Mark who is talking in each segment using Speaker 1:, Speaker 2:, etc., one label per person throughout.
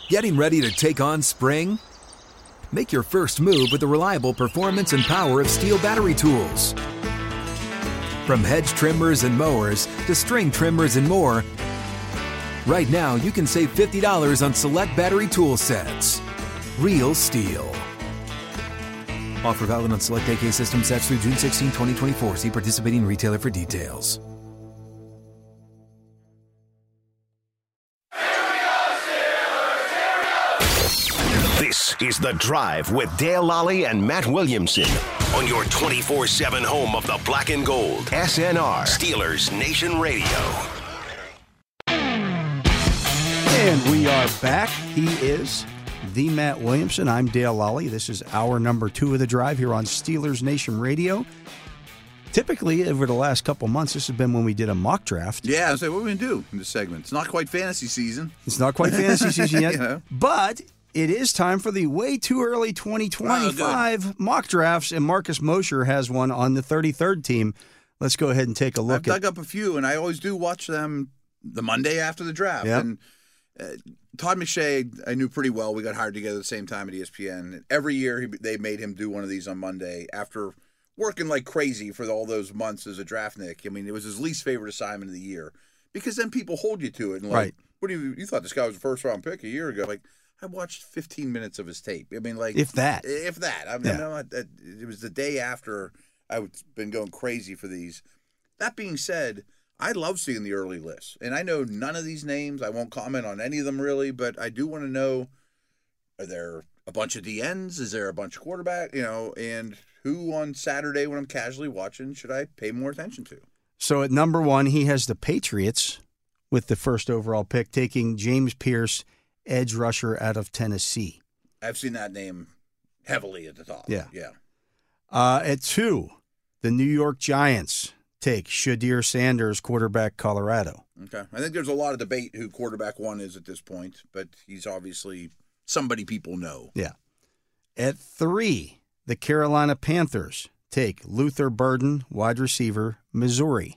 Speaker 1: Getting ready to take on spring? Make your first move with the reliable performance and power of Steel battery tools. From hedge trimmers and mowers to string trimmers and more, right now you can save $50 on select battery tool sets. Real Steel. Offer valid on select AK system sets through June 16, 2024. See participating retailer for details.
Speaker 2: This is The Drive with Dale Lally and Matt Williamson on your 24/7 home of the black and gold. SNR, Steelers Nation Radio.
Speaker 3: And we are back. He is the Matt Williamson. I'm Dale Lally. This is hour number 2 of The Drive here on Steelers Nation Radio. Typically, over the last couple months, this has been when we did a mock draft.
Speaker 4: Yeah, so what are we going to do in this segment? It's not quite fantasy season.
Speaker 3: It's not quite fantasy season yet,
Speaker 4: You know?
Speaker 3: but it is time for the way too early 2025 mock drafts, and Marcus Mosher has one on the 33rd team. Let's go ahead and take a look.
Speaker 4: I've dug up a few, and I always do watch them the Monday after the draft.
Speaker 3: Yep.
Speaker 4: And Todd McShay, I knew pretty well. We got hired together at the same time at ESPN. Every year, they made him do one of these on Monday after working like crazy for all those months as a draftnik. I mean, it was his least favorite assignment of the year because then people hold you to it. And like,
Speaker 3: Right.
Speaker 4: What do you thought this guy was a first-round pick a year ago? Like, I watched 15 minutes of his tape. I mean, like
Speaker 3: If that.
Speaker 4: I mean,
Speaker 3: Yeah.
Speaker 4: it was the day after I've been going crazy for these. That being said, I love seeing the early lists, and I know none of these names. I won't comment on any of them really, but I do want to know: are there a bunch of DNs? Is there a bunch of quarterback? And who on Saturday when I'm casually watching should I pay more attention to?
Speaker 3: So at number 1, he has the Patriots with the first overall pick, taking James Pierce, edge rusher out of Tennessee.
Speaker 4: I've seen that name heavily at the top.
Speaker 3: Yeah.
Speaker 4: Yeah.
Speaker 3: At 2, the New York Giants take Shadir Sanders, quarterback, Colorado.
Speaker 4: Okay. I think there's a lot of debate who quarterback 1 is at this point, but he's obviously somebody people know.
Speaker 3: Yeah. At 3, the Carolina Panthers take Luther Burden, wide receiver, Missouri.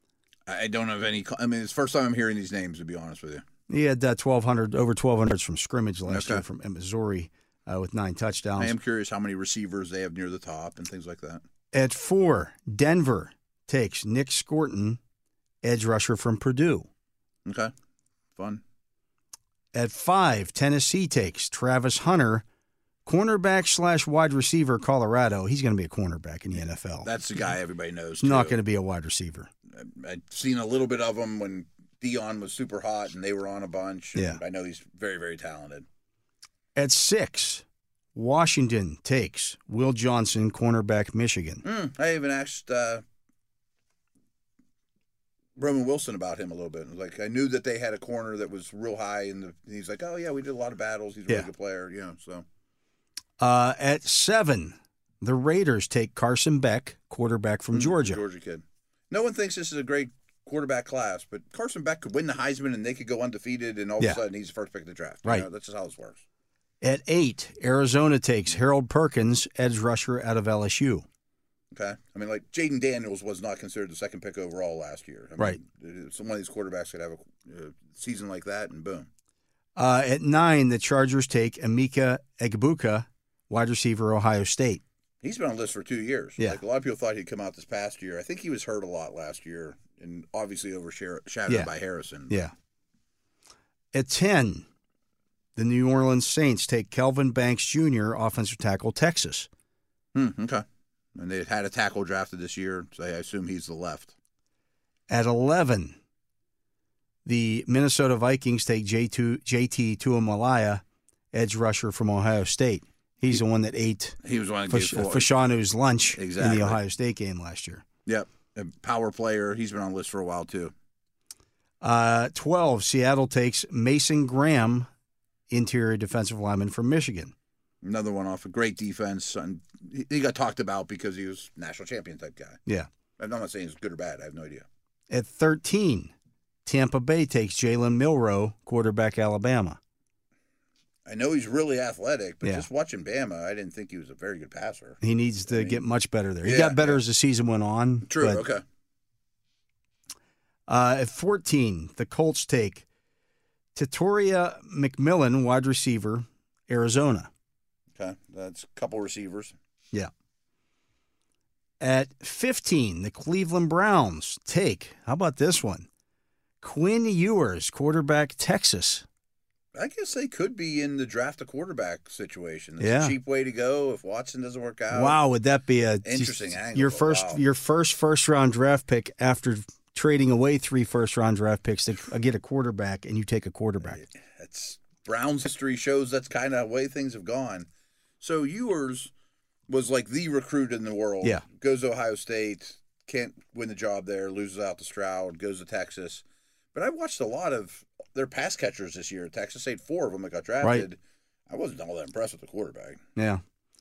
Speaker 4: I don't have any. I mean, it's the first time I'm hearing these names, to be honest with you.
Speaker 3: He had over 1,200 from scrimmage last
Speaker 4: Okay.
Speaker 3: year from Missouri with 9 touchdowns.
Speaker 4: I am curious how many receivers they have near the top and things like that.
Speaker 3: At 4, Denver takes Nick Scorton, edge rusher from Purdue.
Speaker 4: Okay. Fun.
Speaker 3: At 5, Tennessee takes Travis Hunter, cornerback / wide receiver, Colorado. He's going to be a cornerback in the NFL.
Speaker 4: That's the guy everybody knows.
Speaker 3: He's not
Speaker 4: too.
Speaker 3: going to be a wide receiver.
Speaker 4: I'd seen a little bit of him when Dion was super hot and they were on a bunch.
Speaker 3: Yeah.
Speaker 4: I know he's very, very talented.
Speaker 3: At 6, Washington takes Will Johnson, cornerback, Michigan.
Speaker 4: I even asked Roman Wilson about him a little bit. Like, I knew that they had a corner that was real high, and he's like, "Oh yeah, we did a lot of battles. He's a really good player." So
Speaker 3: At 7, the Raiders take Carson Beck, quarterback from Georgia.
Speaker 4: Georgia kid. No one thinks this is a great quarterback class, but Carson Beck could win the Heisman, and they could go undefeated, and all of a sudden he's the first pick of the draft.
Speaker 3: Right.
Speaker 4: That's just how this works.
Speaker 3: At 8, Arizona takes Harold Perkins, edge rusher out of LSU.
Speaker 4: Okay. I mean, like, Jaden Daniels was not considered the second pick overall last year. I mean,
Speaker 3: Right.
Speaker 4: Some of these quarterbacks could have a season like that, and boom.
Speaker 3: At 9, the Chargers take Emeka Egbuka, wide receiver, Ohio State.
Speaker 4: He's been on the list for 2 years.
Speaker 3: Yeah.
Speaker 4: Like, a lot of people thought he'd come out this past year. I think he was hurt a lot last year and obviously overshadowed by Harrison.
Speaker 3: Yeah. At 10, the New Orleans Saints take Kelvin Banks Jr., offensive tackle, Texas.
Speaker 4: Okay. And they had a tackle drafted this year, so I assume he's the left.
Speaker 3: At 11, the Minnesota Vikings take JT Tuimalaya, edge rusher from Ohio State. He's the one that ate
Speaker 4: He was one of
Speaker 3: Fashanu's lunch in
Speaker 4: Exactly.
Speaker 3: the Ohio State game last year.
Speaker 4: Yep. A power player. He's been on the list for a while, too.
Speaker 3: 12, Seattle takes Mason Graham, interior defensive lineman from Michigan.
Speaker 4: Another one off a great defense. And he got talked about because he was national champion type guy.
Speaker 3: Yeah.
Speaker 4: I'm not saying he's good or bad. I have no idea.
Speaker 3: At 13, Tampa Bay takes Jalen Milroe, quarterback, Alabama.
Speaker 4: I know he's really athletic, but
Speaker 3: Yeah.
Speaker 4: just watching Bama, I didn't think he was a very good passer.
Speaker 3: He needs to get much better there. He
Speaker 4: Yeah,
Speaker 3: got better as the season went on.
Speaker 4: True,
Speaker 3: but,
Speaker 4: okay.
Speaker 3: At 14, the Colts take Tatoria McMillan, wide receiver, Arizona.
Speaker 4: Okay, that's a couple receivers.
Speaker 3: Yeah. At 15, the Cleveland Browns take, how about this one? Quinn Ewers, quarterback, Texas.
Speaker 4: I guess they could be in the draft a quarterback situation. It's
Speaker 3: Yeah.
Speaker 4: a cheap way to go if Watson doesn't work out.
Speaker 3: Wow, would that be a
Speaker 4: Interesting angle,
Speaker 3: Your
Speaker 4: but wow.
Speaker 3: your first round draft pick after trading away 3 first-round draft picks to get a quarterback, and you take a quarterback.
Speaker 4: That's Browns history shows that's kind of the way things have gone. So Ewers was like the recruit in the world.
Speaker 3: Yeah.
Speaker 4: Goes to Ohio State, can't win the job there, loses out to Stroud, goes to Texas. But I watched a lot of their pass catchers this year at Texas. 4 of them that got drafted.
Speaker 3: Right.
Speaker 4: I wasn't all that impressed with the quarterback.
Speaker 3: Yeah.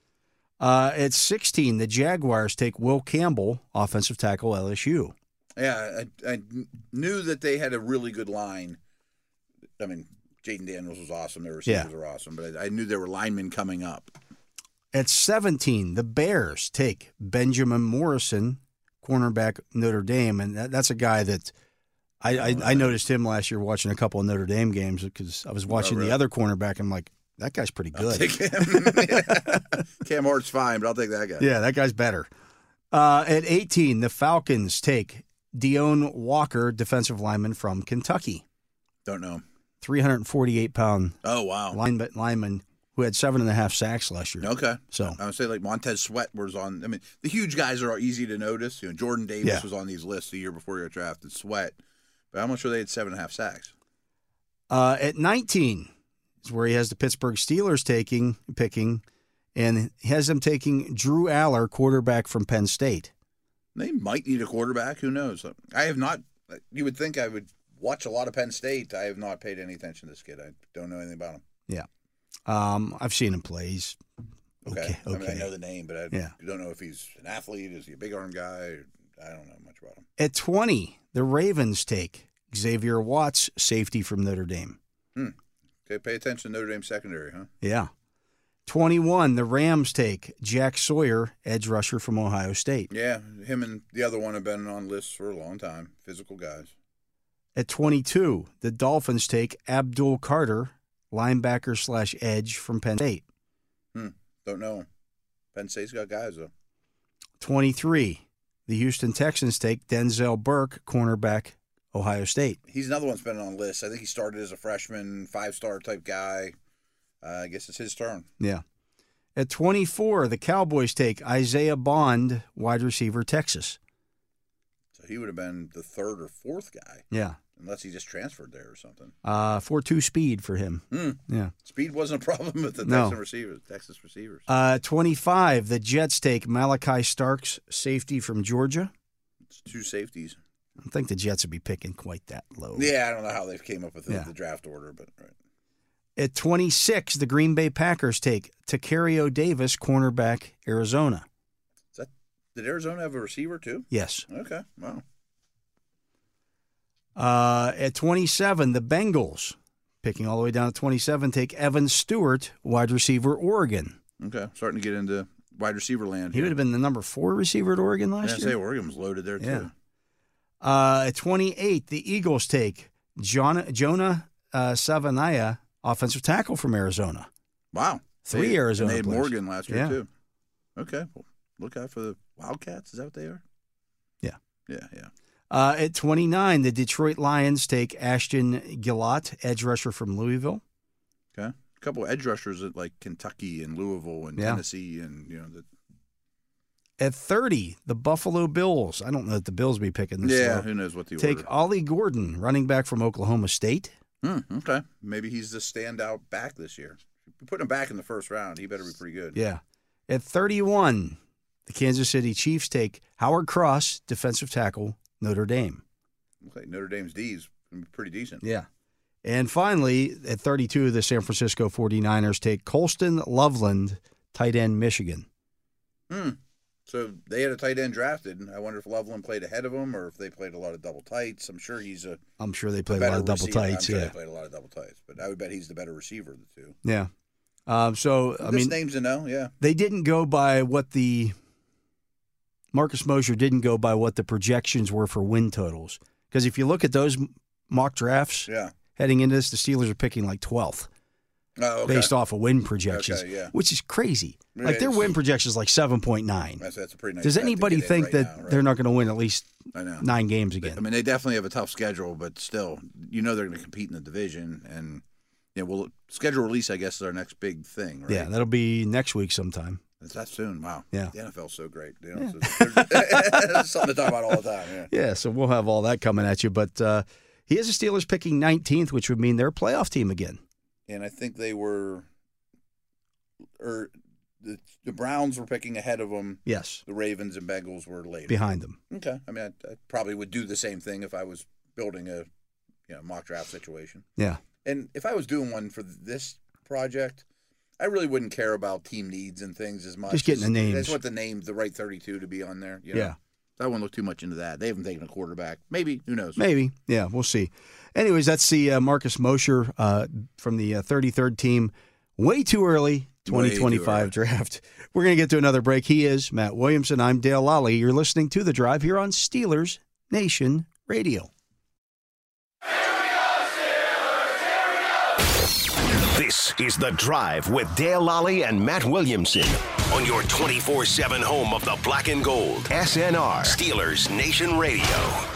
Speaker 3: At 16, the Jaguars take Will Campbell, offensive tackle, LSU.
Speaker 4: Yeah, I knew that they had a really good line. I mean, Jaden Daniels was awesome. Their receivers were awesome. But I knew there were linemen coming up.
Speaker 3: At 17, the Bears take Benjamin Morrison, cornerback, Notre Dame. And that's a guy that I noticed him last year watching a couple of Notre Dame games because I was watching the other cornerback. And I'm like, that guy's pretty good.
Speaker 4: I'll take him. Cam Hart's fine, but I'll take that guy.
Speaker 3: Yeah, that guy's better. At 18, the Falcons take Deone Walker, defensive lineman from Kentucky.
Speaker 4: Don't know.
Speaker 3: 348-pound
Speaker 4: Oh, wow.
Speaker 3: lineman who had 7.5 sacks last year.
Speaker 4: Okay.
Speaker 3: So
Speaker 4: I would say like Montez Sweat was on. I mean, the huge guys are easy to notice. You know, Jordan Davis was on these lists the year before he got drafted. Sweat, but I'm not sure they had 7.5 sacks.
Speaker 3: At 19 is where he has the Pittsburgh Steelers picking, and he has them taking Drew Aller, quarterback from Penn State.
Speaker 4: They might need a quarterback. Who knows? I have not. You would think I would watch a lot of Penn State. I have not paid any attention to this kid. I don't know anything about him.
Speaker 3: Yeah. I've seen him play. He's okay.
Speaker 4: I mean, I know the name, but I don't know if he's an athlete. Is he a big arm guy? I don't know much about him.
Speaker 3: At 20, the Ravens take Xavier Watts, safety from Notre Dame.
Speaker 4: Okay, pay attention to Notre Dame secondary, huh?
Speaker 3: Yeah. 21, the Rams take Jack Sawyer, edge rusher from Ohio State.
Speaker 4: Yeah, him and the other one have been on lists for a long time. Physical guys.
Speaker 3: At 22, the Dolphins take Abdul Carter, linebacker / edge from Penn State.
Speaker 4: Don't know. Penn State's got guys, though.
Speaker 3: 23, the Houston Texans take Denzel Burke, cornerback, Ohio State.
Speaker 4: He's another one that's been on lists. I think he started as a freshman, 5-star type guy. I guess it's his turn.
Speaker 3: Yeah. At 24, the Cowboys take Isaiah Bond, wide receiver, Texas.
Speaker 4: So he would have been the 3rd or 4th guy.
Speaker 3: Yeah.
Speaker 4: Unless he just transferred there or something.
Speaker 3: 4.2 speed for him. Yeah.
Speaker 4: Speed wasn't a problem with the Texas receivers.
Speaker 3: 25, the Jets take Malachi Starks, safety from Georgia.
Speaker 4: It's 2 safeties.
Speaker 3: I don't think the Jets would be picking quite that low.
Speaker 4: Yeah, I don't know how they came up with the draft order, but right.
Speaker 3: At 26, the Green Bay Packers take Tacario Davis, cornerback, Arizona.
Speaker 4: Did Arizona have a receiver too?
Speaker 3: Yes.
Speaker 4: Okay. Wow.
Speaker 3: At 27, the Bengals, picking all the way down to 27, take Evan Stewart, wide receiver, Oregon.
Speaker 4: Okay. Starting to get into wide receiver land
Speaker 3: He
Speaker 4: here.
Speaker 3: would have been the number 4 receiver at Oregon last year.
Speaker 4: Say Oregon was loaded there too.
Speaker 3: At 28, the Eagles take Jonah Savaiinaea, offensive tackle from Arizona.
Speaker 4: Wow.
Speaker 3: 3 Arizona
Speaker 4: They had
Speaker 3: players.
Speaker 4: Morgan last year too. Okay. Well, look out for the Wildcats. Is that what they are?
Speaker 3: Yeah.
Speaker 4: Yeah.
Speaker 3: At 29, the Detroit Lions take Ashton Gillott, edge rusher from Louisville.
Speaker 4: Okay. A couple of edge rushers at like Kentucky and Louisville and Tennessee and
Speaker 3: At 30, the Buffalo Bills. I don't know that the Bills be picking this.
Speaker 4: Yeah,
Speaker 3: low.
Speaker 4: who knows what the
Speaker 3: Take
Speaker 4: order.
Speaker 3: Ollie Gordon, running back from Oklahoma State.
Speaker 4: Okay. Maybe he's the standout back this year. If you put him back in the first round, he better be pretty good.
Speaker 3: Yeah. At 31, the Kansas City Chiefs take Howard Cross, defensive tackle, Notre Dame.
Speaker 4: Okay. Notre Dame's D's pretty decent.
Speaker 3: Yeah. And finally, at 32, the San Francisco 49ers take Colston Loveland, tight end, Michigan.
Speaker 4: So they had a tight end drafted. I wonder if Loveland played ahead of him or if they played a lot of double tights. I'm sure
Speaker 3: they played a lot of double tights.
Speaker 4: I'm sure they played a lot of double tights, but I would bet he's the better receiver of the two.
Speaker 3: Yeah.
Speaker 4: Names to know, yeah.
Speaker 3: They didn't go by what Marcus Mosher didn't go by what the projections were for win totals. Because if you look at those mock drafts, heading into this, the Steelers are picking like 12th.
Speaker 4: Oh, okay.
Speaker 3: Based off of win projections,
Speaker 4: Okay, yeah.
Speaker 3: which is crazy.
Speaker 4: It
Speaker 3: Like their
Speaker 4: is.
Speaker 3: win projection is like 7.9.
Speaker 4: That's a pretty nice.
Speaker 3: Does
Speaker 4: bet to
Speaker 3: anybody
Speaker 4: get in
Speaker 3: think
Speaker 4: right
Speaker 3: that
Speaker 4: now, right?
Speaker 3: they're not going to win at least
Speaker 4: I know.
Speaker 3: 9 games again?
Speaker 4: I mean, they definitely have a tough schedule, but still, they're going to compete in the division, and well, schedule release, I guess, is our next big thing, right?
Speaker 3: Yeah, that'll be next week sometime.
Speaker 4: It's that soon. Wow.
Speaker 3: Yeah.
Speaker 4: The NFL's so great. You know, there's something to talk about all the time. Yeah.
Speaker 3: Yeah, so we'll have all that coming at you. But he has the Steelers picking 19th, which would mean they're a playoff team again.
Speaker 4: And I think they were, or the Browns were picking ahead of them.
Speaker 3: Yes,
Speaker 4: The Ravens and Bengals were later.
Speaker 3: behind them.
Speaker 4: Okay. I mean, I probably would do the same thing if I was building a mock draft situation.
Speaker 3: Yeah.
Speaker 4: And if I was doing one for this project, I really wouldn't care about team needs and things as much.
Speaker 3: Just getting the names.
Speaker 4: I just want the names, the right 32 to be on there. You know?
Speaker 3: Yeah.
Speaker 4: I wouldn't look too much into that. They haven't taken a quarterback. Maybe. Who knows?
Speaker 3: Maybe. Yeah, we'll see. Anyways, that's the Marcus Mosher from the 33rd team. Way too early, 2025 draft. We're going to get to another break. He is Matt Williamson. I'm Dale Lally. You're listening to The Drive here on Steelers Nation Radio.
Speaker 2: This is The Drive with Dale Lally and Matt Williamson on your 24/7 home of the black and gold. SNR, Steelers Nation Radio.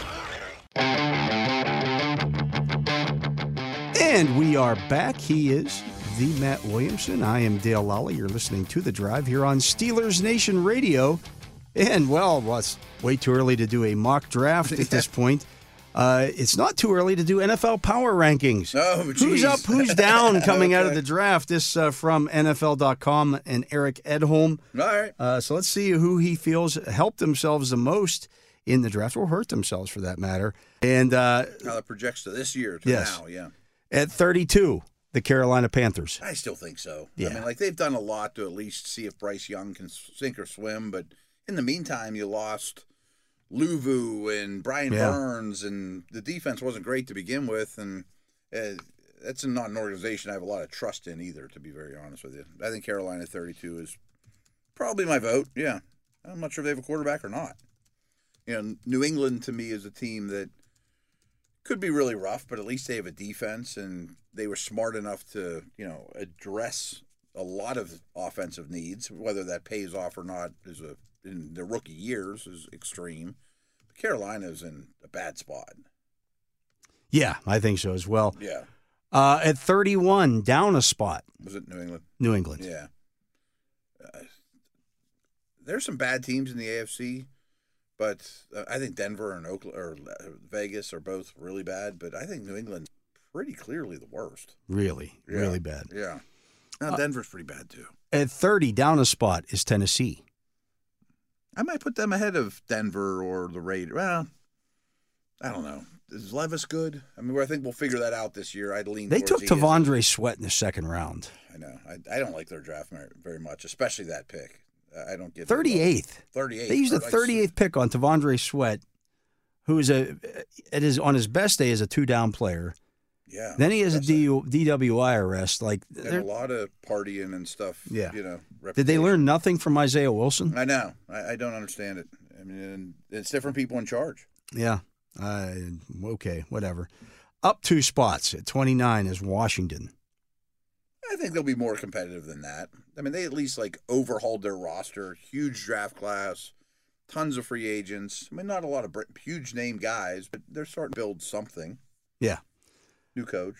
Speaker 3: And we are back. He is the Matt Williamson. I am Dale Lally. You're listening to The Drive here on Steelers Nation Radio. And, well, it's way too early to do a mock draft at this point. It's not too early to do NFL power rankings.
Speaker 4: Oh, geez.
Speaker 3: Who's up, who's down coming out of
Speaker 4: Okay.
Speaker 3: the draft? This from NFL.com and Eric Edholm.
Speaker 4: All right.
Speaker 3: So let's see who he feels helped themselves the most in the draft, or hurt themselves for that matter. And
Speaker 4: How that projects to this year to
Speaker 3: Yes.
Speaker 4: now, yeah.
Speaker 3: at 32, the Carolina Panthers.
Speaker 4: I still think so.
Speaker 3: Yeah.
Speaker 4: I mean, like, they've done a lot to at least see if Bryce Young can sink or swim, but in the meantime, you lost Luvu and Brian
Speaker 3: Yeah.
Speaker 4: Burns, and the defense wasn't great to begin with, and that's not an organization I have a lot of trust in either, to be very honest with you. I think Carolina 32 is probably my vote, yeah. I'm not sure if they have a quarterback or not. New England, to me, is a team that could be really rough, but at least they have a defense, and they were smart enough to, address a lot of offensive needs. Whether that pays off or not in their rookie years is extreme. But Carolina's in a bad spot.
Speaker 3: Yeah, I think so as well.
Speaker 4: Yeah.
Speaker 3: At 31, down a spot,
Speaker 4: Was it New England?
Speaker 3: New England.
Speaker 4: Yeah. There's some bad teams in the AFC, but I think Denver and Oakland or Vegas are both really bad. But I think New England's pretty clearly the worst.
Speaker 3: Really,
Speaker 4: Yeah.
Speaker 3: really bad.
Speaker 4: Yeah. Now, Denver's pretty bad too.
Speaker 3: At 30, down a spot is Tennessee.
Speaker 4: I might put them ahead of Denver or the Raiders. Well, I don't know. Is Levis good? I mean, I think we'll figure that out this year. I'd lean.
Speaker 3: They took
Speaker 4: towards he is.
Speaker 3: Tavondre Sweat in the second round.
Speaker 4: I know. I don't like their draft very much, especially that pick. I don't get
Speaker 3: 38th.
Speaker 4: 38th.
Speaker 3: They used a 38th pick on Tavondre Sweat, who is on his best day as a 2-down player.
Speaker 4: Yeah.
Speaker 3: Then he has a
Speaker 4: that's it.
Speaker 3: DWI arrest. Like,
Speaker 4: And a lot of partying and stuff.
Speaker 3: Yeah.
Speaker 4: You know.
Speaker 3: did they
Speaker 4: reputation.
Speaker 3: learn nothing from Isaiah Wilson?
Speaker 4: I know. I don't understand it. I mean, it's different people in charge.
Speaker 3: Yeah. Okay, whatever. Up 2 spots at 29 is Washington.
Speaker 4: I think they'll be more competitive than that. I mean, they at least overhauled their roster, huge draft class, tons of free agents. I mean, not a lot of huge name guys, but they're starting to build something.
Speaker 3: Yeah.
Speaker 4: New coach.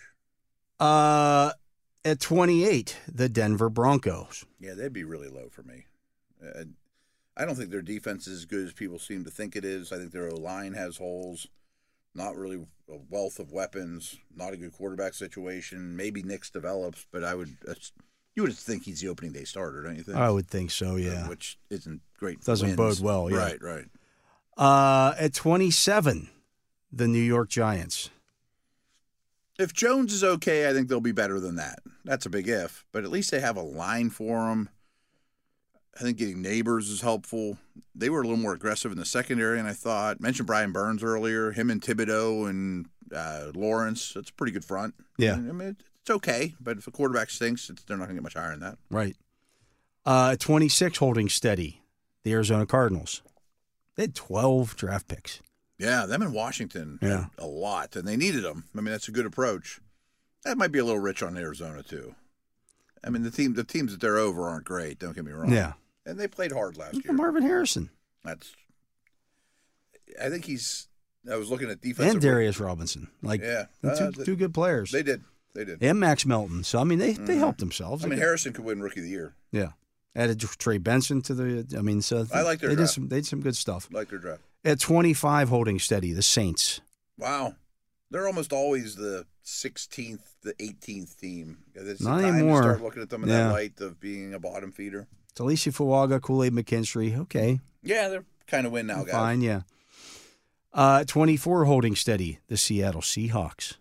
Speaker 3: At 28, the Denver Broncos.
Speaker 4: Yeah, they'd be really low for me. I don't think their defense is as good as people seem to think it is. I think their O-line has holes. Not really a wealth of weapons. Not a good quarterback situation. Maybe Nix develops, but you would think he's the opening day starter, don't you think?
Speaker 3: I would think so, yeah.
Speaker 4: Which isn't great.
Speaker 3: Doesn't
Speaker 4: wins.
Speaker 3: bode well, yeah.
Speaker 4: Right.
Speaker 3: At 27, the New York Giants.
Speaker 4: If Jones is okay, I think they'll be better than that. That's a big if, but at least they have a line for him. I think getting Neighbors is helpful. They were a little more aggressive in the secondary, and I thought. Mentioned Brian Burns earlier. Him and Thibodeau and Lawrence. That's a pretty good front.
Speaker 3: Yeah.
Speaker 4: I mean, it's okay, but if a quarterback stinks, they're not going to get much higher than that.
Speaker 3: Right. 26, holding steady, the Arizona Cardinals. They had 12 draft picks.
Speaker 4: Yeah, them in Washington had a lot, and they needed them. I mean, that's a good approach. That might be a little rich on Arizona too. I mean, the teams that they're over aren't great. Don't get me wrong.
Speaker 3: Yeah.
Speaker 4: And they played hard last
Speaker 3: Look
Speaker 4: year.
Speaker 3: at Marvin Harrison.
Speaker 4: I think I was looking at defensive.
Speaker 3: And Darius Robinson.
Speaker 4: Yeah.
Speaker 3: Two good players.
Speaker 4: They did.
Speaker 3: And Max Melton. So, I mean, they helped themselves.
Speaker 4: I mean, Harrison could win Rookie of the Year.
Speaker 3: Yeah. Added Trey Benson to the, I mean, so
Speaker 4: I like their
Speaker 3: they
Speaker 4: draft.
Speaker 3: they did some good stuff.
Speaker 4: I like their draft.
Speaker 3: At 25, holding steady, the Saints.
Speaker 4: Wow. They're almost always the 16th, the 18th team. It's
Speaker 3: Not
Speaker 4: the time
Speaker 3: anymore.
Speaker 4: to start looking at them in that light of being a bottom feeder.
Speaker 3: Talisi Fuaga, Kool-Aid McKinstry. Okay.
Speaker 4: Yeah, they're kind of win now, guys.
Speaker 3: Fine, yeah. 24, holding steady, the Seattle Seahawks.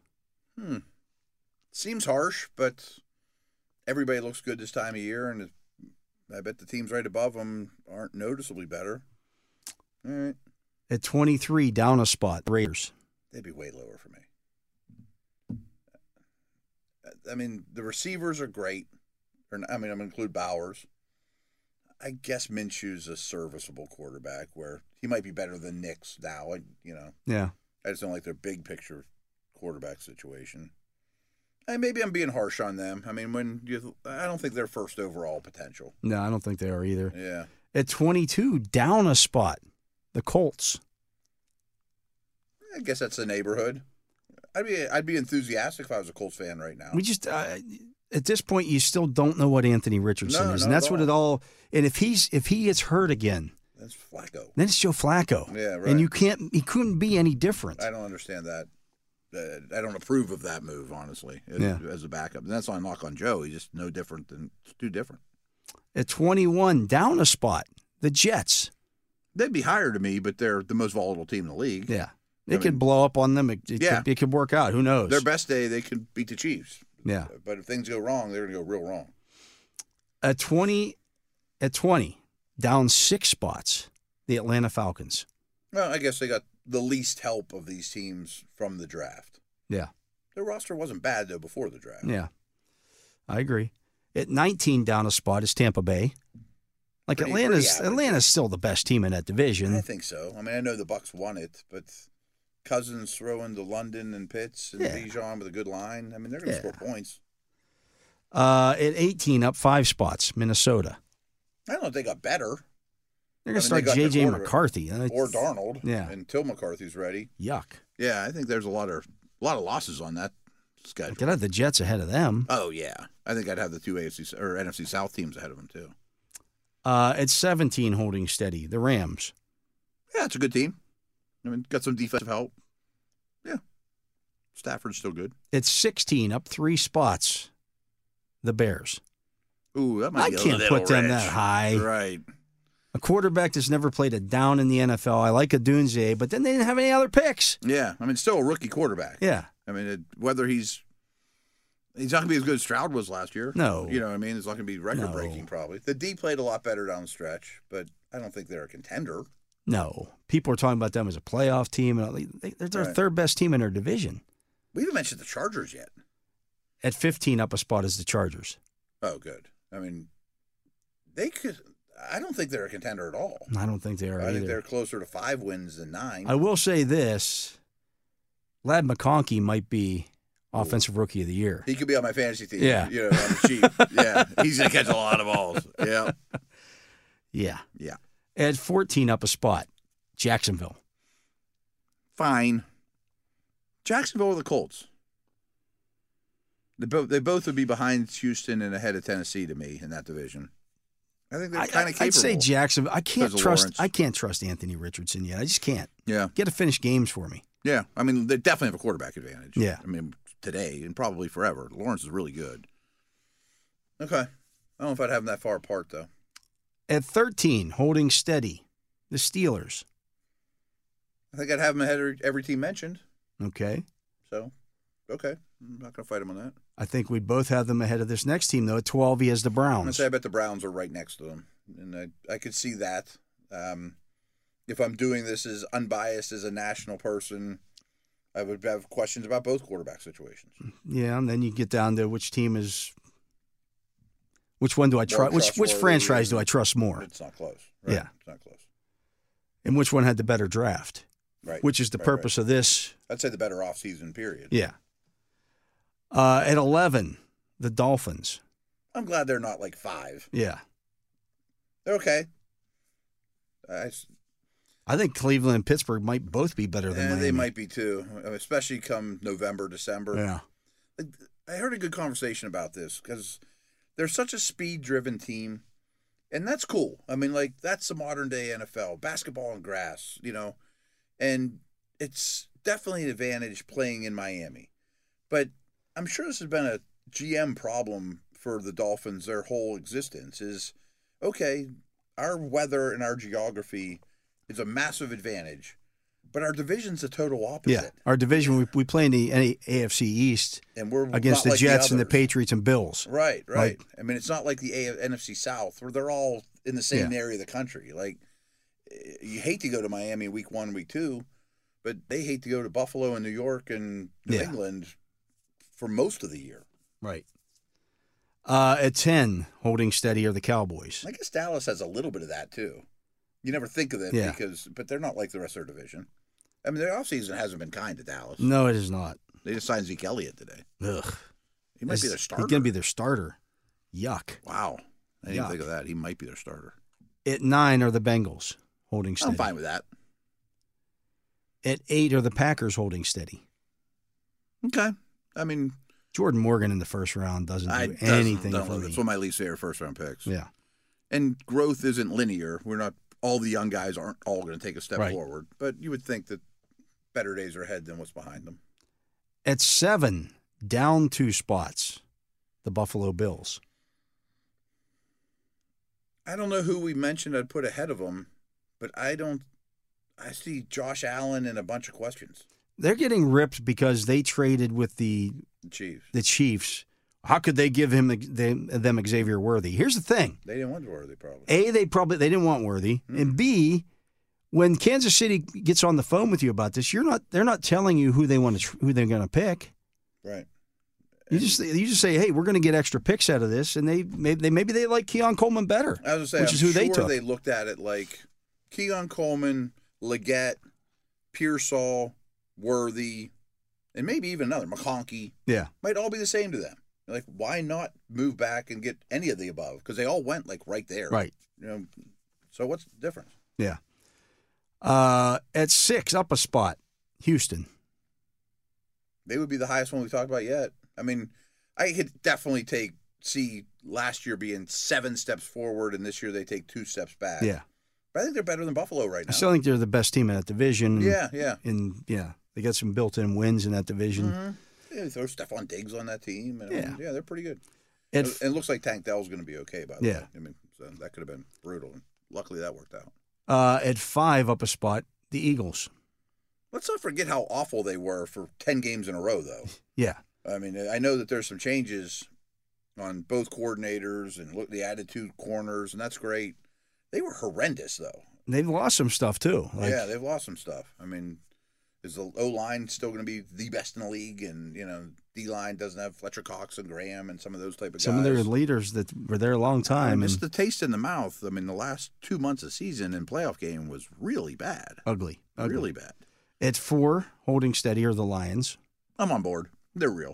Speaker 4: Seems harsh, but everybody looks good this time of year, and I bet the teams right above them aren't noticeably better. All right.
Speaker 3: At 23, down a spot, Raiders.
Speaker 4: They'd be way lower for me. I mean, the receivers are great. I'm going to include Bowers. I guess Minshew's a serviceable quarterback where he might be better than Nix now.
Speaker 3: Yeah.
Speaker 4: I just don't like their big picture quarterback situation. And maybe I'm being harsh on them. I mean, I don't think they're first overall potential.
Speaker 3: No, I don't think they are either.
Speaker 4: Yeah.
Speaker 3: At 22, down a spot, the Colts.
Speaker 4: I guess that's the neighborhood. I'd be enthusiastic if I was a Colts fan right now.
Speaker 3: We just at this point, you still don't know what Anthony Richardson is, and that's what it all. And if he gets hurt again,
Speaker 4: that's Flacco.
Speaker 3: Then it's Joe Flacco.
Speaker 4: Yeah, right.
Speaker 3: And he couldn't be any different.
Speaker 4: I don't understand that. I don't approve of that move, honestly, as a backup. And that's not a knock on Joe. He's just no different than it's too different.
Speaker 3: At 21, down a spot, the Jets.
Speaker 4: They'd be higher to me, but they're the most volatile team in the league.
Speaker 3: Yeah. It could blow up on them. It could work out. Who knows?
Speaker 4: Their best day, they could beat the Chiefs.
Speaker 3: Yeah.
Speaker 4: But if things go wrong, they're going to go real wrong.
Speaker 3: At 20, down 6 spots, the Atlanta Falcons.
Speaker 4: Well, I guess they got the least help of these teams from the draft.
Speaker 3: Yeah.
Speaker 4: Their roster wasn't bad, though, before the draft.
Speaker 3: Yeah. I agree. At 19, down a spot, is Tampa Bay. Like Atlanta's still the best team in that division.
Speaker 4: I think so. I mean, I know the Bucs won it, but Cousins throwing to London and Pitts and Bijan with a good line. I mean, they're going to score points.
Speaker 3: At 18, up 5 spots, Minnesota.
Speaker 4: I don't know if they got better.
Speaker 3: They're going to start J.J. McCarthy.
Speaker 4: Or Darnold.
Speaker 3: Yeah.
Speaker 4: Until McCarthy's ready.
Speaker 3: Yuck.
Speaker 4: Yeah, I think there's a lot of losses on that schedule.
Speaker 3: Could have the Jets ahead of them.
Speaker 4: Oh, yeah. I think I'd have the two AFC or NFC South teams ahead of them, too.
Speaker 3: At 17, holding steady, the Rams.
Speaker 4: Yeah, it's a good team. I mean, got some defensive help. Yeah. Stafford's still good.
Speaker 3: At 16, up 3 spots, the Bears.
Speaker 4: Ooh, that might be a
Speaker 3: little rich. I can't put them that high.
Speaker 4: Right.
Speaker 3: A quarterback that's never played a down in the NFL. I like Odunze, but then they didn't have any other picks.
Speaker 4: Yeah. I mean, still a rookie quarterback.
Speaker 3: Yeah.
Speaker 4: I mean, whether he's not going to be as good as Stroud was last year.
Speaker 3: No.
Speaker 4: You know what I mean? It's not going to be record-breaking, probably. The D played a lot better down the stretch, but I don't think they're a contender.
Speaker 3: No. People are talking about them as a playoff team. They're their third best team in their division.
Speaker 4: We haven't mentioned the Chargers yet.
Speaker 3: At 15, up a spot is the Chargers.
Speaker 4: Oh, good. I mean, they could. I don't think they're a contender at all.
Speaker 3: I don't think they are either.
Speaker 4: I think they're closer to 5 wins than 9.
Speaker 3: I will say this. Ladd McConkey might be Offensive Rookie of the Year.
Speaker 4: He could be on my fantasy team.
Speaker 3: Yeah.
Speaker 4: You know, on the cheap. Yeah. He's going to catch a lot of balls. Yeah.
Speaker 3: Yeah.
Speaker 4: Yeah.
Speaker 3: At 14, up a spot, Jacksonville.
Speaker 4: Fine. Jacksonville or the Colts? They both would be behind Houston and ahead of Tennessee to me in that division. I think they're kind of capable.
Speaker 3: I'd say Jacksonville. I can't
Speaker 4: Lawrence.
Speaker 3: trust Anthony Richardson yet. I just can't.
Speaker 4: Yeah.
Speaker 3: Get to finish games for me.
Speaker 4: Yeah. I mean, they definitely have a quarterback advantage.
Speaker 3: Yeah.
Speaker 4: I mean, today and probably forever. Lawrence is really good. Okay. I don't know if I'd have them that far apart, though.
Speaker 3: At 13, holding steady, the Steelers.
Speaker 4: I think I'd have them ahead of every team mentioned.
Speaker 3: Okay.
Speaker 4: So, okay. I'm not going to fight him on that.
Speaker 3: I think we'd both have them ahead of this next team, though. At 12, he has the
Speaker 4: I'm
Speaker 3: Browns.
Speaker 4: going to say I bet the Browns are right next to them. And I could see that. If I'm doing this as unbiased as a national person, I would have questions about both quarterback situations.
Speaker 3: Yeah, and then you get down to which team is... Which one do I trust? Which franchise do I trust more?
Speaker 4: It's not close. Right?
Speaker 3: Yeah.
Speaker 4: It's not close.
Speaker 3: And which one had the better draft?
Speaker 4: Right.
Speaker 3: Which is the purpose of this.
Speaker 4: I'd say the better offseason period.
Speaker 3: Yeah. At 11, the Dolphins.
Speaker 4: I'm glad they're not like 5.
Speaker 3: Yeah.
Speaker 4: They're okay.
Speaker 3: I think Cleveland and Pittsburgh might both be better than Miami.
Speaker 4: They might be too, especially come November, December.
Speaker 3: Yeah.
Speaker 4: I heard a good conversation about this because they're such a speed-driven team, and that's cool. I mean, like, that's the modern-day NFL, basketball on grass, and it's definitely an advantage playing in Miami. But I'm sure this has been a GM problem for the Dolphins their whole existence is, okay, our weather and our geography is a massive advantage, but our division's a total opposite.
Speaker 3: Yeah, our division, we play in the AFC East
Speaker 4: and we're
Speaker 3: against the Jets and the Patriots and Bills.
Speaker 4: Right. I mean, it's not like the NFC South where they're all in the same area of the country. Like, you hate to go to Miami week 1, week 2, but they hate to go to Buffalo and New York and New England for most of the year.
Speaker 3: Right. At 10, holding steady are the Cowboys.
Speaker 4: I guess Dallas has a little bit of that too. You never think of it but they're not like the rest of their division. I mean, their offseason hasn't been kind to Dallas.
Speaker 3: No, it is not.
Speaker 4: They just signed Zeke Elliott today.
Speaker 3: Ugh.
Speaker 4: He might be their starter.
Speaker 3: He's going to be their starter. Yuck.
Speaker 4: Wow. I didn't think of that. He might be their starter.
Speaker 3: At 9 are the Bengals, holding steady.
Speaker 4: I'm fine with that.
Speaker 3: At 8 are the Packers, holding steady.
Speaker 4: Okay. I mean,
Speaker 3: Jordan Morgan in the first round doesn't do anything for me.
Speaker 4: It's one of my least favorite first-round picks.
Speaker 3: Yeah.
Speaker 4: And growth isn't linear. We're not – all the young guys aren't all going to take a step forward. But you would think that better days are ahead than what's behind them.
Speaker 3: At 7, down 2 spots, the Buffalo Bills.
Speaker 4: I don't know who we mentioned I'd put ahead of them, but I see Josh Allen and a bunch of questions.
Speaker 3: They're getting ripped because they traded with the Chiefs. How could they give them Xavier Worthy? Here's the thing.
Speaker 4: They didn't want Worthy, probably.
Speaker 3: A, they didn't want Worthy. Mm-hmm. And B, when Kansas City gets on the phone with you about this, they're not telling you who they're going to pick.
Speaker 4: Right.
Speaker 3: You just say, hey, we're going to get extra picks out of this, and maybe they like Keon Coleman better.
Speaker 4: I was going to say, I'm sure they looked at it like Keon Coleman, Leggett, Pearsall, Worthy, and maybe even another, McConkey.
Speaker 3: Yeah, might
Speaker 4: all be the same to them. Like, why not move back and get any of the above? Because they all went like right there.
Speaker 3: Right.
Speaker 4: So what's the difference?
Speaker 3: Yeah. At 6, up a spot, Houston.
Speaker 4: They would be the highest one we've talked about yet. I mean, I could definitely see last year being 7 steps forward, and this year they take 2 steps back.
Speaker 3: Yeah.
Speaker 4: But I think they're better than Buffalo right now.
Speaker 3: I still think they're the best team in that division.
Speaker 4: Yeah.
Speaker 3: And they got some built-in wins in that division.
Speaker 4: Mm-hmm. Yeah, they throw Stephon Diggs on that team. And, they're pretty good. And it looks like Tank Dell's going to be okay, by the way. I mean, so that could have been brutal. And luckily that worked out.
Speaker 3: At 5, up a spot, the Eagles.
Speaker 4: Let's not forget how awful they were for 10 games in a row, though.
Speaker 3: Yeah.
Speaker 4: I mean, I know that there's some changes on both coordinators, and they added 2 corners, and that's great. They were horrendous, though.
Speaker 3: They've lost some stuff, too.
Speaker 4: They've lost some stuff. I mean, is the O-line still going to be the best in the league? And, D-line doesn't have Fletcher Cox and Graham and some of those type of guys.
Speaker 3: Some of their leaders that were there a long time.
Speaker 4: Just the taste in the mouth. I mean, the last 2 months of season and playoff game was really bad.
Speaker 3: Ugly.
Speaker 4: Really bad.
Speaker 3: At 4, holding steady are the Lions.
Speaker 4: I'm on board. They're real.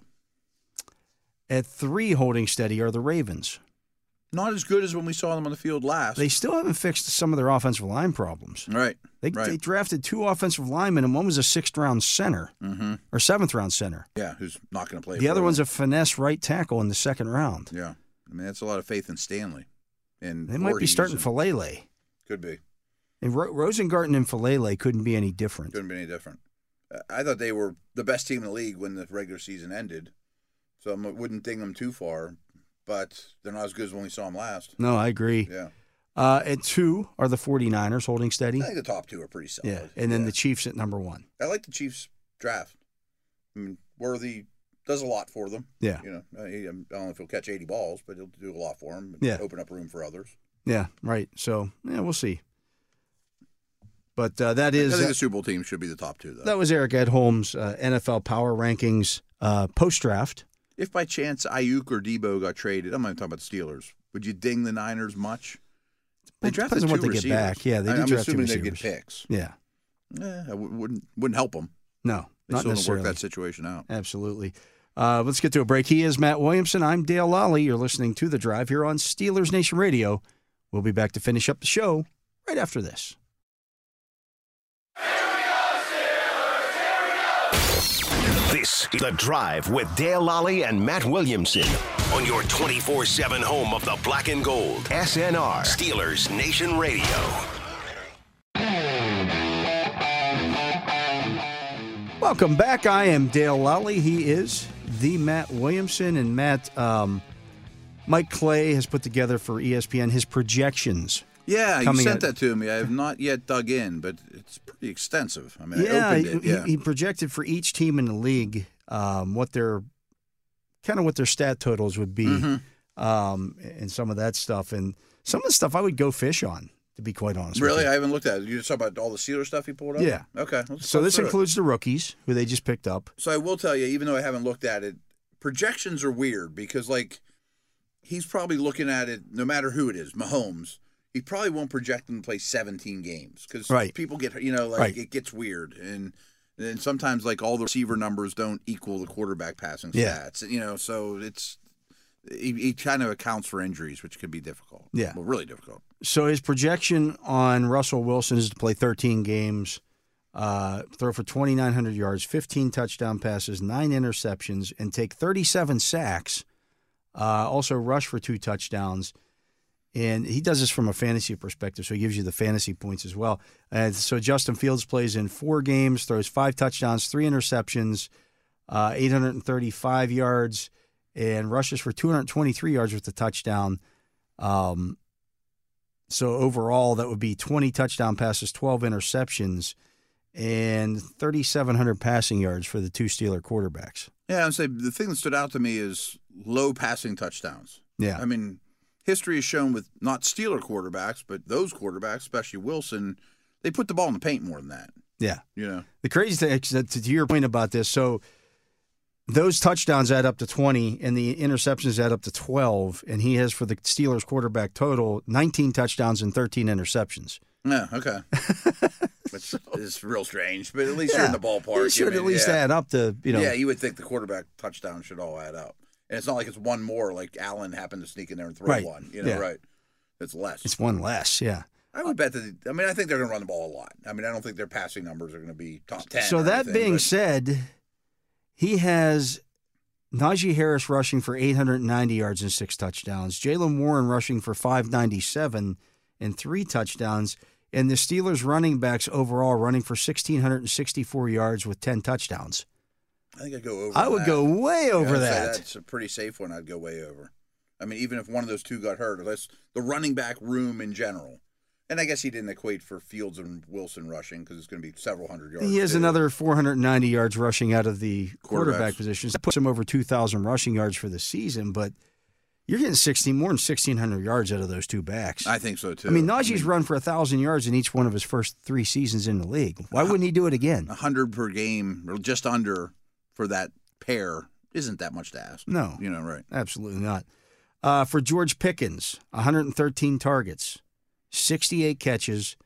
Speaker 3: At 3, holding steady are the Ravens.
Speaker 4: Not as good as when we saw them on the field last.
Speaker 3: They still haven't fixed some of their offensive line problems.
Speaker 4: Right.
Speaker 3: They drafted 2 offensive linemen, and one was a 6th-round center or 7th-round center.
Speaker 4: Yeah, who's not going to play.
Speaker 3: The other one's a finesse right tackle in the 2nd round.
Speaker 4: Yeah. I mean, that's a lot of faith in Stanley. And
Speaker 3: they might be starting Falele.
Speaker 4: Could be.
Speaker 3: And Rosengarten and Falele couldn't be any different.
Speaker 4: Couldn't be any different. I thought they were the best team in the league when the regular season ended, so I wouldn't ding them too far, but they're not as good as when we saw them last.
Speaker 3: No, I agree.
Speaker 4: Yeah.
Speaker 3: At 2 are the 49ers holding steady.
Speaker 4: I think the top 2 are pretty solid.
Speaker 3: Yeah, and then the Chiefs at number 1.
Speaker 4: I like the Chiefs draft. I mean, Worthy does a lot for them.
Speaker 3: Yeah.
Speaker 4: I don't know if he'll catch 80 balls, but he'll do a lot for them.
Speaker 3: Yeah.
Speaker 4: Open up room for others.
Speaker 3: Yeah, right. So, we'll see. But that is.
Speaker 4: I think the Super Bowl team should be the top 2, though.
Speaker 3: That was Eric Edholm's NFL Power Rankings post-draft.
Speaker 4: If by chance Ayuk or Debo got traded, I'm not talking about the Steelers, would you ding the Niners much? They drafted 2
Speaker 3: what they
Speaker 4: receivers.
Speaker 3: Get back. Yeah, they did
Speaker 4: I'm
Speaker 3: draft 2
Speaker 4: assuming
Speaker 3: receivers.
Speaker 4: they'd get picks.
Speaker 3: Yeah.
Speaker 4: Wouldn't help them.
Speaker 3: No,
Speaker 4: They
Speaker 3: not
Speaker 4: still
Speaker 3: necessarily.
Speaker 4: work that situation out.
Speaker 3: Absolutely. Let's get to a break. He is Matt Williamson. I'm Dale Lally. You're listening to The Drive here on Steelers Nation Radio. We'll be back to finish up the show right after this.
Speaker 2: This is The Drive with Dale Lally and Matt Williamson on your 24/7 home of the black and gold. SNR, Steelers Nation Radio.
Speaker 3: Welcome back. I am Dale Lally. He is the Matt Williamson. And Matt, Mike Clay has put together for ESPN his projections.
Speaker 4: Yeah, you sent that to me. I have not yet dug in, but it's pretty extensive. I mean, I opened it.
Speaker 3: He projected for each team in the league what their stat totals would be, and some of that stuff. And some of the stuff I would go fish on, to be quite honest.
Speaker 4: Really?
Speaker 3: with you.
Speaker 4: I haven't looked at it. You just talk about all the Steelers stuff he pulled up?
Speaker 3: Yeah.
Speaker 4: Okay.
Speaker 3: So this includes the rookies, who they just picked up.
Speaker 4: So I will tell you, even though I haven't looked at it, projections are weird because, like, he's probably looking at it, no matter who it is, Mahomes, he probably won't project him to play 17 games because people get, it gets weird. And sometimes, like, all the receiver numbers don't equal the quarterback passing stats. So it's he kind of accounts for injuries, which could be difficult.
Speaker 3: Yeah.
Speaker 4: Well, really difficult.
Speaker 3: So his projection on Russell Wilson is to play 13 games, throw for 2,900 yards, 15 touchdown passes, 9 interceptions, and take 37 sacks. Also rush for 2 touchdowns. And he does this from a fantasy perspective, so he gives you the fantasy points as well. So Justin Fields plays in 4 games, throws 5 touchdowns, 3 interceptions, 835 yards, and rushes for 223 yards with a touchdown. So overall, that would be 20 touchdown passes, 12 interceptions, and 3,700 passing yards for the 2 Steeler quarterbacks.
Speaker 4: Yeah, I'd say the thing that stood out to me is low passing touchdowns.
Speaker 3: Yeah.
Speaker 4: I mean, history has shown with not Steeler quarterbacks, but those quarterbacks, especially Wilson, they put the ball in the paint more than that.
Speaker 3: Yeah.
Speaker 4: The
Speaker 3: crazy thing, to your point about this, so those touchdowns add up to 20, and the interceptions add up to 12, and he has, for the Steelers quarterback total, 19 touchdowns and 13 interceptions.
Speaker 4: Yeah, okay. Which is real strange, but at least you're in the ballpark.
Speaker 3: It should at least add up to,
Speaker 4: Yeah, you would think the quarterback touchdown should all add up. And it's not like it's one more, like Allen happened to sneak in there and throw one. Right. It's less.
Speaker 3: It's one less, yeah.
Speaker 4: I would bet that, I think they're going to run the ball a lot. I don't think their passing numbers are going to be top 10.
Speaker 3: So that being said, he has Najee Harris rushing for 890 yards and 6 touchdowns, Jaylen Warren rushing for 597 and 3 touchdowns, and the Steelers running backs overall running for 1,664 yards with 10 touchdowns.
Speaker 4: I think I'd go over
Speaker 3: I would go way over that.
Speaker 4: That's a pretty safe one. I'd go way over. Even if one of those two got hurt, unless the running back room in general. And I guess he didn't equate for Fields and Wilson rushing because it's going to be several hundred yards.
Speaker 3: He has another 490 yards rushing out of the quarterback positions. That puts him over 2,000 rushing yards for the season, but you're getting more than 1,600 yards out of those 2 backs.
Speaker 4: I think so, too.
Speaker 3: Najee's run for 1,000 yards in each one of his first 3 seasons in the league. Why wouldn't he do it again?
Speaker 4: 100 per game, or just under, for that pair isn't that much to ask.
Speaker 3: No.
Speaker 4: Right.
Speaker 3: Absolutely not. For George Pickens, 113 targets, 68 catches,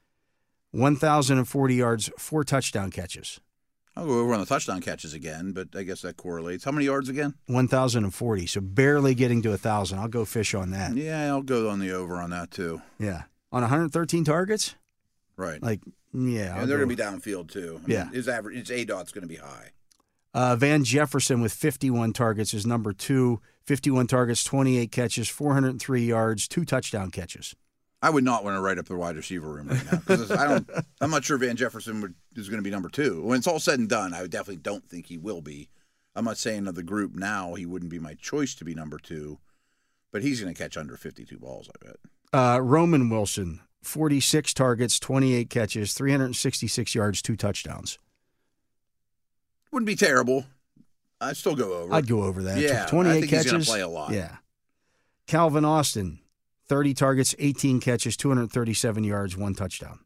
Speaker 3: 1,040 yards, 4 touchdown catches.
Speaker 4: I'll go over on the touchdown catches again, but I guess that correlates. How many yards again?
Speaker 3: 1,040, so barely getting to 1,000. I'll go fish on that.
Speaker 4: Yeah, I'll go on the over on that, too.
Speaker 3: Yeah. On 113 targets?
Speaker 4: Right.
Speaker 3: And they're
Speaker 4: going to be downfield, too.
Speaker 3: His
Speaker 4: ADOT's going to be high.
Speaker 3: Van Jefferson with 51 targets is number 2. 51 targets, 28 catches, 403 yards, 2 touchdown catches.
Speaker 4: I would not want to write up the wide receiver room right now because I'm not sure Van Jefferson is going to be number 2. When it's all said and done, I definitely don't think he will be. I'm not saying of the group now he wouldn't be my choice to be number 2, but he's going to catch under 52 balls, I bet.
Speaker 3: Roman Wilson, 46 targets, 28 catches, 366 yards, 2 touchdowns.
Speaker 4: Wouldn't be terrible. I'd still go over.
Speaker 3: I'd go over that.
Speaker 4: Yeah,
Speaker 3: 28
Speaker 4: I think
Speaker 3: catches.
Speaker 4: He's going to play a lot.
Speaker 3: Yeah. Calvin Austin, 30 targets, 18 catches, 237 yards, 1 touchdown.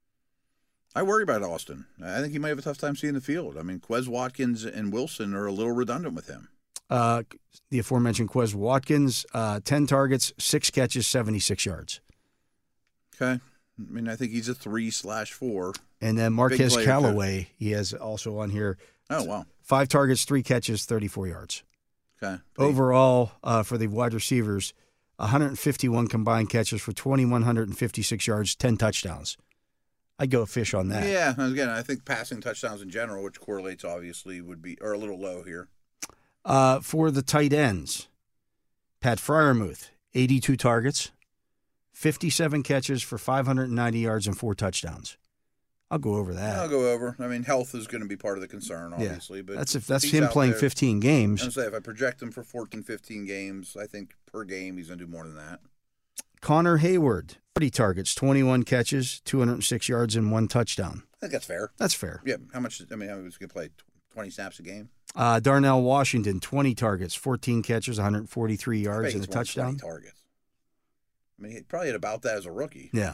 Speaker 4: I worry about Austin. I think he might have a tough time seeing the field. Quez Watkins and Wilson are a little redundant with him.
Speaker 3: The aforementioned Quez Watkins, 10 targets, 6 catches, 76 yards.
Speaker 4: Okay. I think he's a 3/4.
Speaker 3: And then Marquez Callaway, he has also on here.
Speaker 4: Oh, wow.
Speaker 3: 5 targets, 3 catches, 34 yards.
Speaker 4: Okay.
Speaker 3: Overall, for the wide receivers, 151 combined catches for 2,156 yards, 10 touchdowns. I'd go fish on that.
Speaker 4: Yeah, again, I think passing touchdowns in general, which correlates obviously, would be a little low here.
Speaker 3: For the tight ends, Pat Freiermuth, 82 targets, 57 catches for 590 yards and 4 touchdowns. I'll go over that.
Speaker 4: I'll go over. I mean, health is going to be part of the concern, obviously. But
Speaker 3: that's him playing 15 games.
Speaker 4: I'm saying if I project him for 14, 15 games, I think per game he's going to do more than that.
Speaker 3: Connor Hayward, 30 targets, 21 catches, 206 yards, and 1 touchdown.
Speaker 4: I think that's fair.
Speaker 3: That's fair.
Speaker 4: Yeah. How much? I mean, I was going to play 20 snaps a game.
Speaker 3: Darnell Washington, 20 targets, 14 catches, 143 yards, and a touchdown.
Speaker 4: 20 targets. I mean, he probably had about that as a rookie.
Speaker 3: Yeah.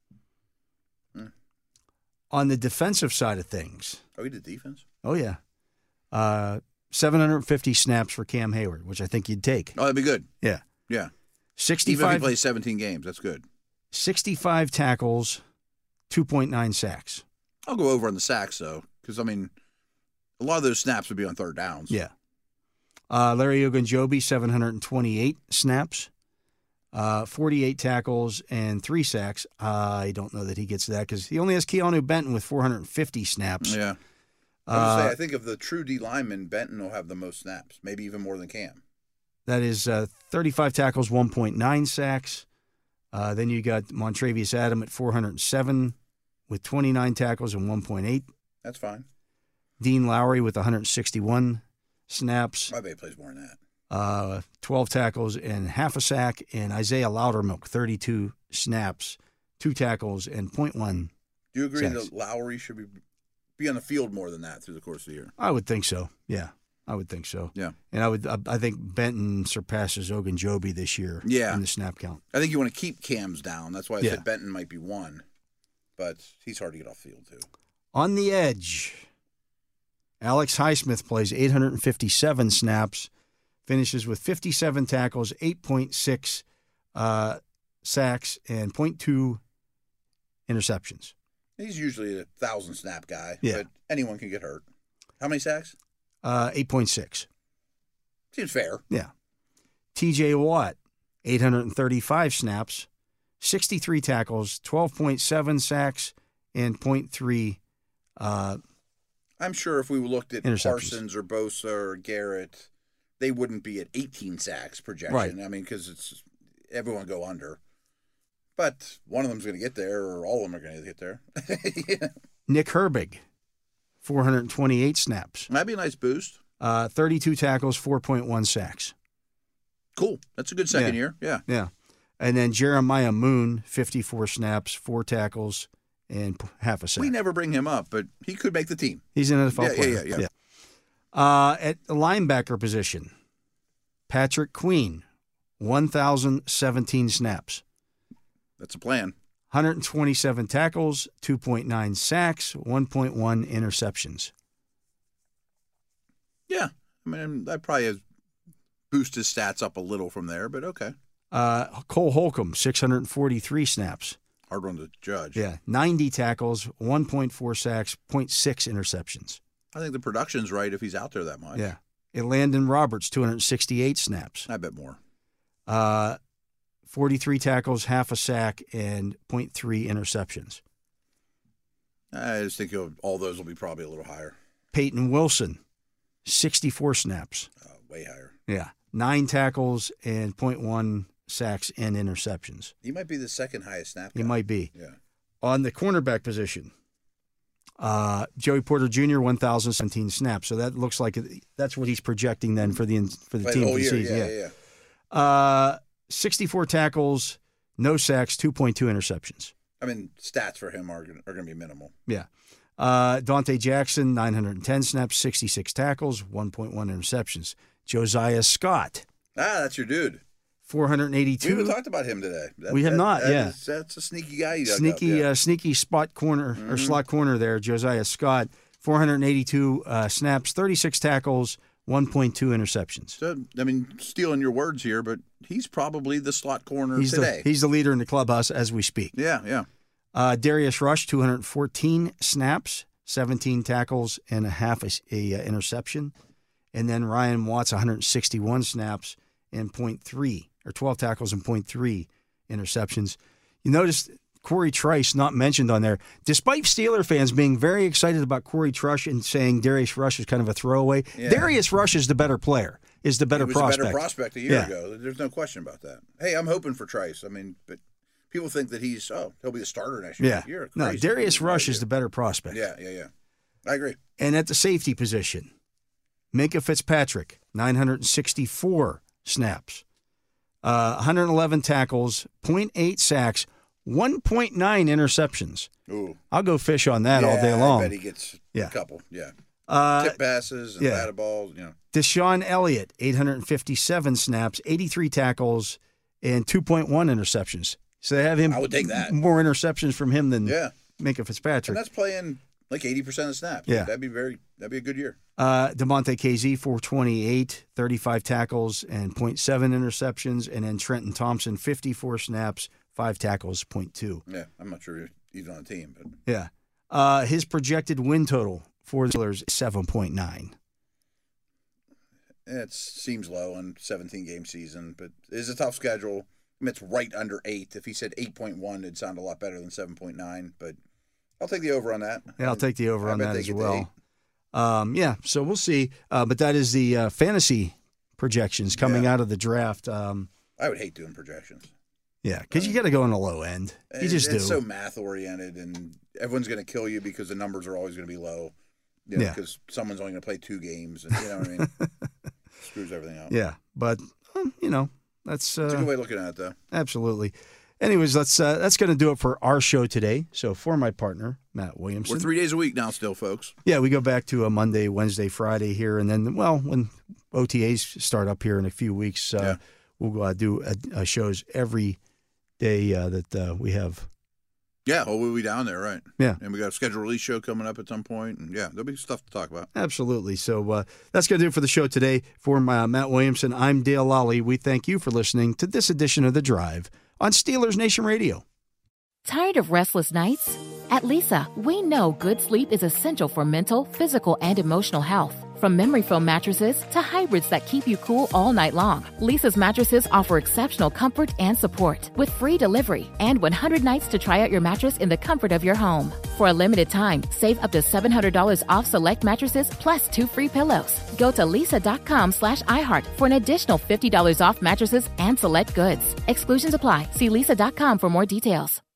Speaker 3: On the defensive side of things.
Speaker 4: Oh, he did defense?
Speaker 3: Oh, yeah. 750 snaps for Cam Hayward, which I think you'd take.
Speaker 4: Oh, that'd be good.
Speaker 3: Yeah.
Speaker 4: Yeah.
Speaker 3: 65,
Speaker 4: even if he plays 17 games, that's good.
Speaker 3: 65 tackles, 2.9 sacks.
Speaker 4: I'll go over on the sacks, though, because, I mean, a lot of those snaps would be on third downs.
Speaker 3: Yeah. Larry Ogunjobi, 728 snaps, 48 tackles, and 3 sacks. I don't know that he gets that because he only has Keanu Benton with 450 snaps.
Speaker 4: Yeah. I think of the true D lineman, Benton will have the most snaps, maybe even more than Cam.
Speaker 3: That is 35 tackles, 1.9 sacks. Then you got Montravius Adam at 407 with 29 tackles and 1.8.
Speaker 4: That's fine.
Speaker 3: Dean Lowry with 161 snaps.
Speaker 4: My bet plays more than that.
Speaker 3: 12 tackles and half a sack. And Isaiah Loudermilk, 32 snaps, 2 tackles, and 0.1.
Speaker 4: Do you agree
Speaker 3: sacks.
Speaker 4: that Lowry should be on the field more than that through the course of the year?
Speaker 3: I would think so. Yeah, I would think so.
Speaker 4: Yeah.
Speaker 3: And I think Benton surpasses Ogunjobi this year in the snap count.
Speaker 4: I think you want to keep Cam's down. That's why I said Benton might be 1. But he's hard to get off field, too. On
Speaker 3: the edge, Alex Highsmith plays 857 snaps, finishes with 57 tackles, 8.6 sacks, and 0.2 interceptions.
Speaker 4: He's usually a 1,000-snap guy,
Speaker 3: yeah.
Speaker 4: But anyone can get hurt. How many sacks?
Speaker 3: 8.6.
Speaker 4: Seems fair.
Speaker 3: Yeah. T.J. Watt, 835 snaps, 63 tackles, 12.7 sacks, and 0.3
Speaker 4: I'm sure if we looked at Parsons or Bosa or Garrett, they wouldn't be at 18 sacks projection.
Speaker 3: Right.
Speaker 4: I mean, because everyone go under. But one of them's going to get there, or all of them are going to get there. Yeah.
Speaker 3: Nick Herbig, 428 snaps.
Speaker 4: That'd be a nice boost.
Speaker 3: 32 tackles, 4.1 sacks.
Speaker 4: Cool. That's a good second year. Yeah.
Speaker 3: Yeah. And then Jeremiah Moon, 54 snaps, 4 tackles, and half a sack.
Speaker 4: We never bring him up, but he could make the team.
Speaker 3: He's an NFL player.
Speaker 4: Yeah.
Speaker 3: At the linebacker position, Patrick Queen, 1,017 snaps.
Speaker 4: That's a plan.
Speaker 3: 127 tackles, 2.9 sacks, 1.1 interceptions.
Speaker 4: Yeah. I mean, that probably has boosted his stats up a little from there, but okay.
Speaker 3: Cole Holcomb, 643 snaps.
Speaker 4: Hard one to judge.
Speaker 3: Yeah. 90 tackles, 1.4 sacks, 0.6 interceptions.
Speaker 4: I think the production's right if he's out there that much.
Speaker 3: Yeah. And Landon Roberts, 268 snaps.
Speaker 4: I bet more.
Speaker 3: 43 tackles, half a sack, and 0.3 interceptions.
Speaker 4: I just think all those will be probably a little higher.
Speaker 3: Peyton Wilson, 64 snaps.
Speaker 4: Way higher.
Speaker 3: Yeah. 9 tackles and 0.1 sacks and interceptions.
Speaker 4: He might be the second highest snap guy.
Speaker 3: He might be.
Speaker 4: Yeah.
Speaker 3: On the cornerback position, Joey Porter Jr., 1,017 snaps. So that looks like that's what he's projecting then for the team for the season.
Speaker 4: Yeah.
Speaker 3: 64 tackles, no sacks, 2.2 interceptions.
Speaker 4: I mean, stats for him are going to be minimal.
Speaker 3: Yeah. Dante Jackson, 910 snaps, 66 tackles, 1.1 interceptions. Josiah Scott.
Speaker 4: That's your dude.
Speaker 3: 482.
Speaker 4: We haven't talked about him today.
Speaker 3: We have not,
Speaker 4: that's a sneaky guy. You dug up, yeah.
Speaker 3: Sneaky spot corner or slot corner there, Josiah Scott. 482 snaps, 36 tackles, 1.2 interceptions.
Speaker 4: So, I mean, stealing your words here, but he's probably the slot corner today.
Speaker 3: He's the leader in the clubhouse as we speak.
Speaker 4: Yeah.
Speaker 3: Darius Rush, 214 snaps, 17 tackles, and a half a interception. And then Ryan Watts, 161 snaps and 0.3, or 12 tackles and 0.3 interceptions. You notice Corey Trice not mentioned on there. Despite Steeler fans being very excited about Corey Trice and saying Darius Rush is kind of a throwaway, Darius Rush is the better player, is the better prospect.
Speaker 4: He was a better prospect a year ago. There's no question about that. Hey, I'm hoping for Trice. I mean, but people think that he'll be the starter next year.
Speaker 3: Yeah. No, Darius Rush is the better prospect.
Speaker 4: Yeah. I agree.
Speaker 3: And at the safety position, Minkah Fitzpatrick, 964 snaps, 111 tackles, 0.8 sacks, 1.9 interceptions.
Speaker 4: Ooh.
Speaker 3: I'll go fish on that all day long.
Speaker 4: I bet he gets a couple. Yeah. Tip passes and batted balls.
Speaker 3: Deshaun Elliott, 857 snaps, 83 tackles, and 2.1 interceptions. So they have him.
Speaker 4: I would take that.
Speaker 3: More interceptions from him than Minkah Fitzpatrick.
Speaker 4: And that's playing like 80% of the snaps.
Speaker 3: Yeah.
Speaker 4: That'd be a good year.
Speaker 3: DeMonte KZ, 428, 35 tackles, and 0.7 interceptions. And then Trenton Thompson, 54 snaps, 5 tackles, 0.2.
Speaker 4: Yeah, I'm not sure he's on the team. But.
Speaker 3: Yeah. His projected win total for the Steelers is 7.9.
Speaker 4: It seems low on 17-game season, but it's a tough schedule. I mean, it's right under 8. If he said 8.1, it'd sound a lot better than 7.9. But I'll take the over on that.
Speaker 3: Yeah, I'll take the over on that as well. So we'll see. But that is the fantasy projections coming out of the draft.
Speaker 4: I would hate doing projections.
Speaker 3: Yeah, because you got to go on the low end. You just do.
Speaker 4: It's so math-oriented, and everyone's going to kill you because the numbers are always going to be low. Because someone's only going to play 2 games. And, you know what I mean? Screws everything up.
Speaker 3: Yeah, but, that's...
Speaker 4: it's a good way of looking at it, though.
Speaker 3: Absolutely. Anyways, that's going to do it for our show today. So for my partner, Matt Williamson.
Speaker 4: We're 3 days a week now still, folks.
Speaker 3: Yeah, we go back to a Monday, Wednesday, Friday here. And then, when OTAs start up here in a few weeks, we'll do shows every day that we have.
Speaker 4: Yeah, we'll be down there, right?
Speaker 3: Yeah.
Speaker 4: And we got a scheduled release show coming up at some point. And there'll be stuff to talk about.
Speaker 3: Absolutely. So that's going to do it for the show today. For Matt Williamson, I'm Dale Lally. We thank you for listening to this edition of The Drive on Steelers Nation Radio.
Speaker 5: Tired of restless nights? At Leesa, we know good sleep is essential for mental, physical, and emotional health. From memory foam mattresses to hybrids that keep you cool all night long, Leesa's mattresses offer exceptional comfort and support with free delivery and 100 nights to try out your mattress in the comfort of your home. For a limited time, save up to $700 off select mattresses plus 2 free pillows. Go to leesa.com/iHeart for an additional $50 off mattresses and select goods. Exclusions apply. See leesa.com for more details.